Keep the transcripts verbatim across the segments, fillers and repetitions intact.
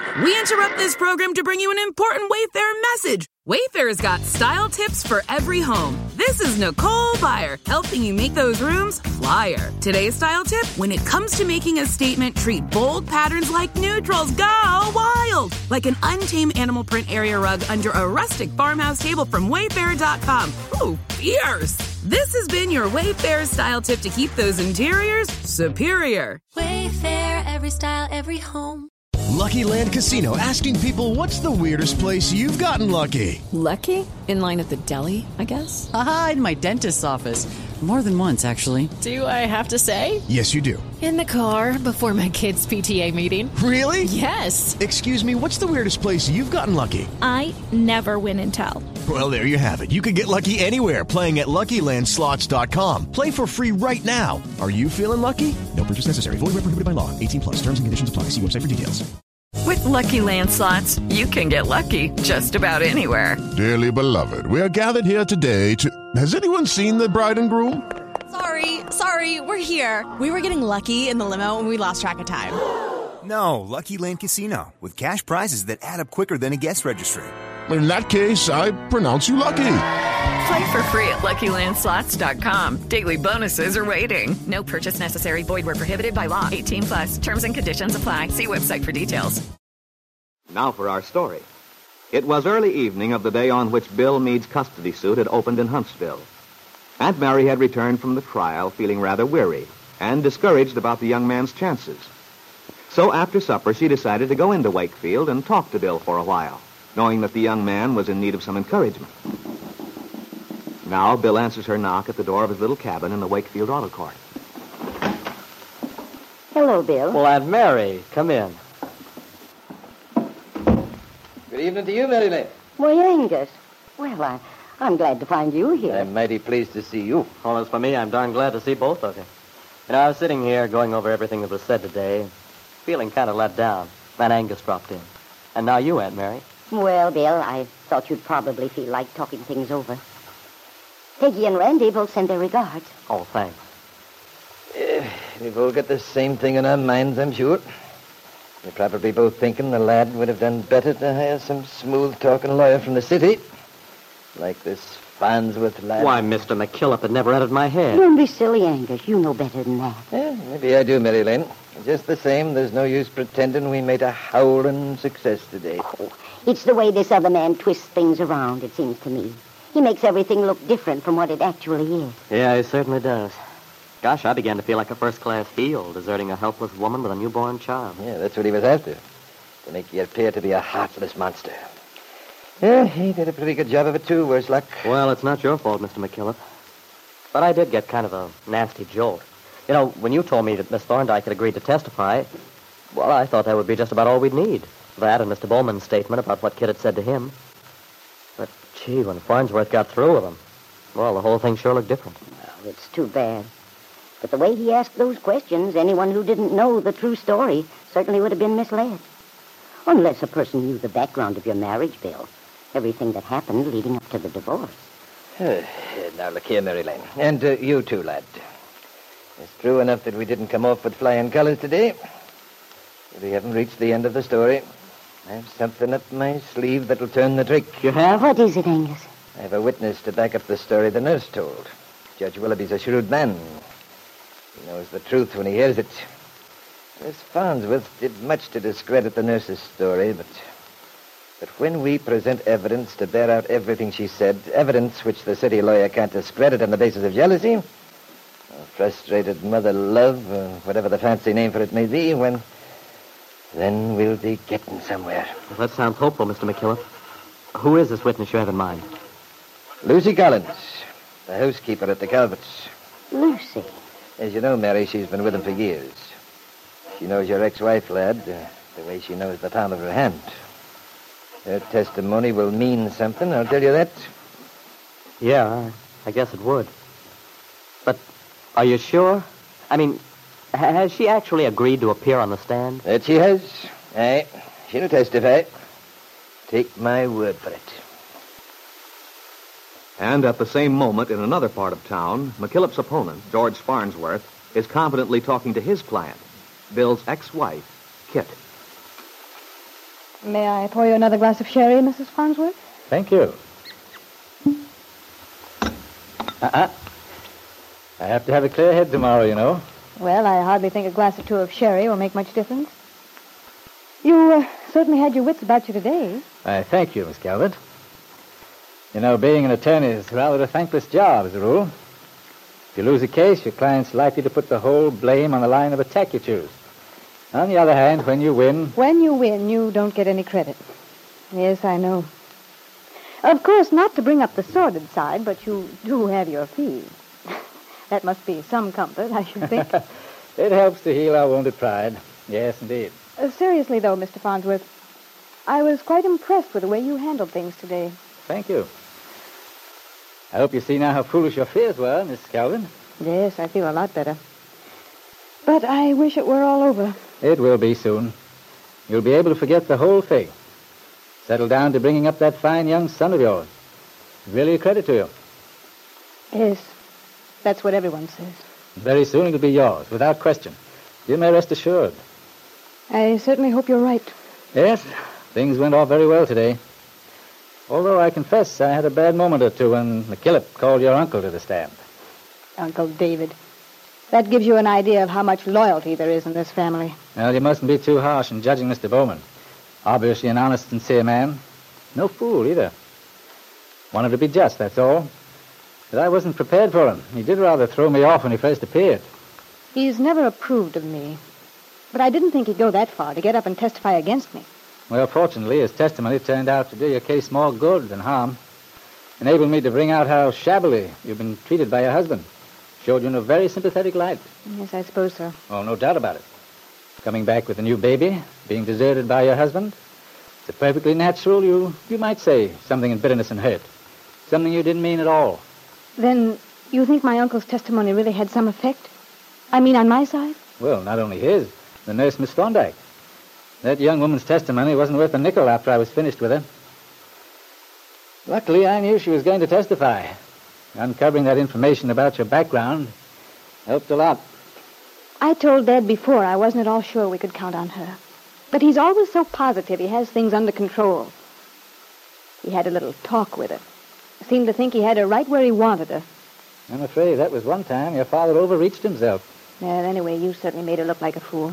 We interrupt this program to bring you an important Wayfair message. Wayfair's got style tips for every home. This is Nicole Byer, helping you make those rooms flyer. Today's style tip, when it comes to making a statement, treat bold patterns like neutrals. Go wild! Like an untamed animal print area rug under a rustic farmhouse table from Wayfair dot com. Ooh, fierce! This has been your Wayfair style tip to keep those interiors superior. Wayfair, every style, every home. Lucky Land Casino, asking people, what's the weirdest place you've gotten lucky? Lucky? In line at the deli, I guess? Aha, in my dentist's office. More than once, actually. Do I have to say? Yes, you do. In the car before my kids' P T A meeting. Really? Yes. Excuse me, what's the weirdest place you've gotten lucky? I never win and tell. Well, there you have it. You can get lucky anywhere, playing at Lucky Land Slots dot com. Play for free right now. Are you feeling lucky? No purchase necessary. Void where prohibited by law. eighteen plus. Terms and conditions apply. See website for details. With Lucky Land Slots, you can get lucky just about anywhere. Dearly beloved, we are gathered here today to... Has anyone seen the bride and groom? Sorry, sorry, we're here. We were getting lucky in the limo and we lost track of time. No, Lucky Land Casino, with cash prizes that add up quicker than a guest registry. In that case, I pronounce you lucky. Play for free at Lucky Land Slots dot com. Daily bonuses are waiting. No purchase necessary. Void where prohibited by law. eighteen plus. Terms and conditions apply. See website for details. Now for our story. It was early evening of the day on which Bill Meade's custody suit had opened in Huntsville. Aunt Mary had returned from the trial feeling rather weary and discouraged about the young man's chances. So after supper, she decided to go into Wakefield and talk to Bill for a while, knowing that the young man was in need of some encouragement. Now, Bill answers her knock at the door of his little cabin in the Wakefield Auto Court. Hello, Bill. Well, Aunt Mary, come in. Good evening to you, Mary Lane. Why, Angus. Well, I, I'm glad to find you here. I'm mighty pleased to see you. Well, as for me, I'm darn glad to see both of you. You know, I was sitting here going over everything that was said today, feeling kind of let down. Then Angus dropped in. And now you, Aunt Mary. Well, Bill, I thought you'd probably feel like talking things over. Peggy and Randy both send their regards. Oh, thanks. Uh, we've all got the same thing in our minds, I'm sure. You're probably both thinking the lad would have done better to hire some smooth-talking lawyer from the city, like this Farnsworth lad. Why, Mister McKillop, it never entered my head. Don't be silly, Angus. You know better than that. Yeah, maybe I do, Mary Lane. Just the same, there's no use pretending we made a howling success today. Oh, it's the way this other man twists things around, it seems to me. He makes everything look different from what it actually is. Yeah, he certainly does. Gosh, I began to feel like a first-class heel, deserting a helpless woman with a newborn child. Yeah, that's what he was after, to make you appear to be a heartless monster. Yeah, he did a pretty good job of it, too, worse luck. Well, it's not your fault, Mister McKillop. But I did get kind of a nasty jolt. You know, when you told me that Miss Thorndyke had agreed to testify, well, I thought that would be just about all we'd need. That and Mister Bowman's statement about what Kid had said to him. But, gee, when Farnsworth got through with him, well, the whole thing sure looked different. Well, it's too bad. But the way he asked those questions, anyone who didn't know the true story certainly would have been misled. Unless a person knew the background of your marriage, Bill. Everything that happened leading up to the divorce. Uh, now, look here, Mary Lane. And uh, you too, lad. It's true enough that we didn't come off with flying colors today. But we haven't reached the end of the story. I have something up my sleeve that'll turn the trick. You have? What is it, Angus? I have a witness to back up the story the nurse told. Judge Willoughby's a shrewd man. He knows the truth when he hears it. Miss Farnsworth did much to discredit the nurse's story, but... But when we present evidence to bear out everything she said, evidence which the city lawyer can't discredit on the basis of jealousy, or frustrated mother love, or whatever the fancy name for it may be, when... Then we'll be getting somewhere. Well, that sounds hopeful, Mister McKillop. Who is this witness you have in mind? Lucy Collins, the housekeeper at the Calverts. Lucy? As you know, Mary, she's been with him for years. She knows your ex-wife, lad, uh, the way she knows the palm of her hand. Her testimony will mean something, I'll tell you that. Yeah, I guess it would. But are you sure? I mean, has she actually agreed to appear on the stand? That she has. Aye, she'll testify. Take my word for it. And at the same moment, in another part of town, McKillop's opponent, George Farnsworth, is confidently talking to his client, Bill's ex-wife, Kit. May I pour you another glass of sherry, Missus Farnsworth? Thank you. Uh-uh. I have to have a clear head tomorrow, you know. Well, I hardly think a glass or two of sherry will make much difference. You uh, certainly had your wits about you today. I thank you, Miss Calvert. You know, being an attorney is rather a thankless job, as a rule. If you lose a case, your client's likely to put the whole blame on the line of attack you choose. On the other hand, when you win... When you win, you don't get any credit. Yes, I know. Of course, not to bring up the sordid side, but you do have your fee. That must be some comfort, I should think. It helps to heal our wounded pride. Yes, indeed. Uh, seriously, though, Mister Farnsworth, I was quite impressed with the way you handled things today. Thank you. I hope you see now how foolish your fears were, Miss Calvin. Yes, I feel a lot better. But I wish it were all over. It will be soon. You'll be able to forget the whole thing. Settle down to bringing up that fine young son of yours. Really a credit to you. Yes, that's what everyone says. Very soon it'll be yours, without question. You may rest assured. I certainly hope you're right. Yes, things went off very well today. Although I confess I had a bad moment or two when McKillop called your uncle to the stand. Uncle David. That gives you an idea of how much loyalty there is in this family. Well, you mustn't be too harsh in judging Mister Bowman. Obviously an honest, sincere man. No fool, either. Wanted to be just, that's all. But I wasn't prepared for him. He did rather throw me off when he first appeared. He's never approved of me. But I didn't think he'd go that far, to get up and testify against me. Well, fortunately, his testimony turned out to do your case more good than harm. Enabled me to bring out how shabbily you've been treated by your husband. Showed you in a very sympathetic light. Yes, I suppose so. Oh, no doubt about it. Coming back with a new baby, being deserted by your husband. It's perfectly natural, you, you might say, something in bitterness and hurt. Something you didn't mean at all. Then you think my uncle's testimony really had some effect? I mean, on my side? Well, not only his. The nurse, Miss Thorndyke. That young woman's testimony wasn't worth a nickel after I was finished with her. Luckily, I knew she was going to testify. Uncovering that information about your background helped a lot. I told Dad before I wasn't at all sure we could count on her. But he's always so positive he has things under control. He had a little talk with her. Seemed to think he had her right where he wanted her. I'm afraid that was one time your father overreached himself. Well, anyway, you certainly made her look like a fool.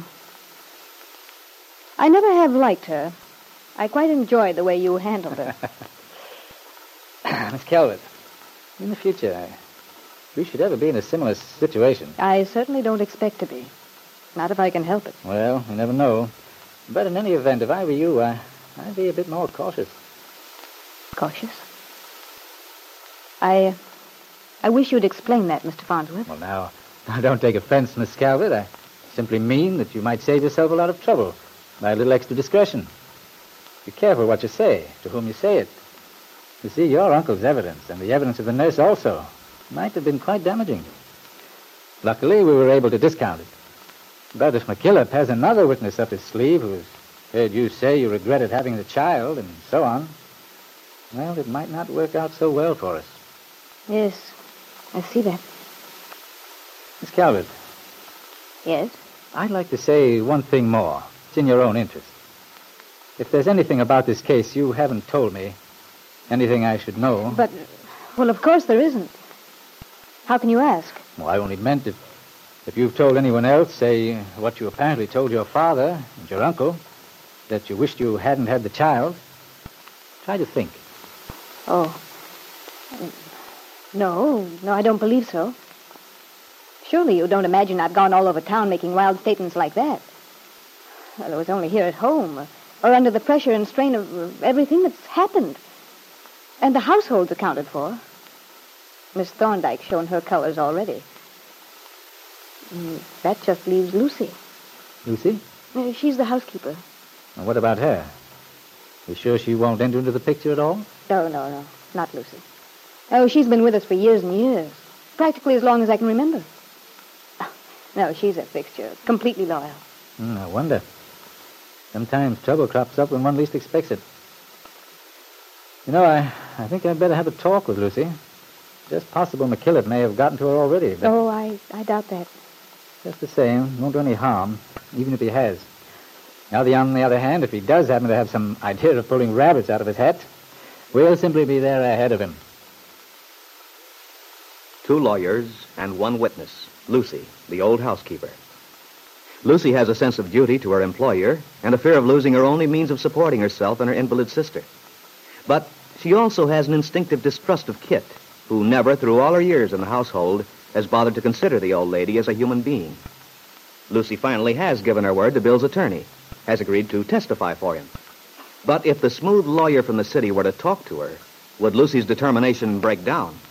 I never have liked her. I quite enjoyed the way you handled her. Miss Calvert, in the future, if you should ever be in a similar situation... I certainly don't expect to be. Not if I can help it. Well, you never know. But in any event, if I were you, I, I'd be a bit more cautious. Cautious? I... I wish you'd explain that, Mister Farnsworth. Well, now, now don't take offense, Miss Calvert. I simply mean that you might save yourself a lot of trouble by a little extra discretion. Be careful what you say, to whom you say it. You see, your uncle's evidence, and the evidence of the nurse also, might have been quite damaging. Luckily, we were able to discount it. But if McKillop has another witness up his sleeve who has heard you say you regretted having the child, and so on, well, it might not work out so well for us. Yes, I see that. Miss Calvert. Yes? I'd like to say one thing more. It's in your own interest. If there's anything about this case you haven't told me, anything I should know... But, well, of course there isn't. How can you ask? Well, I only meant if, if you've told anyone else, say, what you apparently told your father and your uncle, that you wished you hadn't had the child, try to think. Oh. No, no, I don't believe so. Surely you don't imagine I've gone all over town making wild statements like that. Well, it was only here at home, or under the pressure and strain of everything that's happened. And the household's accounted for. Miss Thorndyke's shown her colors already. That just leaves Lucy. Lucy? Uh, she's the housekeeper. And what about her? You sure she won't enter into the picture at all? No, no, no. Not Lucy. Oh, she's been with us for years and years. Practically as long as I can remember. No, she's a fixture. Completely loyal. Mm, I wonder. Sometimes trouble crops up when one least expects it. You know, I, I think I'd better have a talk with Lucy. Just possible McKillop may have gotten to her already. But oh, I, I doubt that. just the same, won't do any harm, even if he has. Now, the, on the other hand, if he does happen to have some idea of pulling rabbits out of his hat, we'll simply be there ahead of him. Two lawyers and one witness, Lucy, the old housekeeper. Lucy has a sense of duty to her employer and a fear of losing her only means of supporting herself and her invalid sister. But she also has an instinctive distrust of Kit, who never, through all her years in the household, has bothered to consider the old lady as a human being. Lucy finally has given her word to Bill's attorney, has agreed to testify for him. But if the smooth lawyer from the city were to talk to her, would Lucy's determination break down?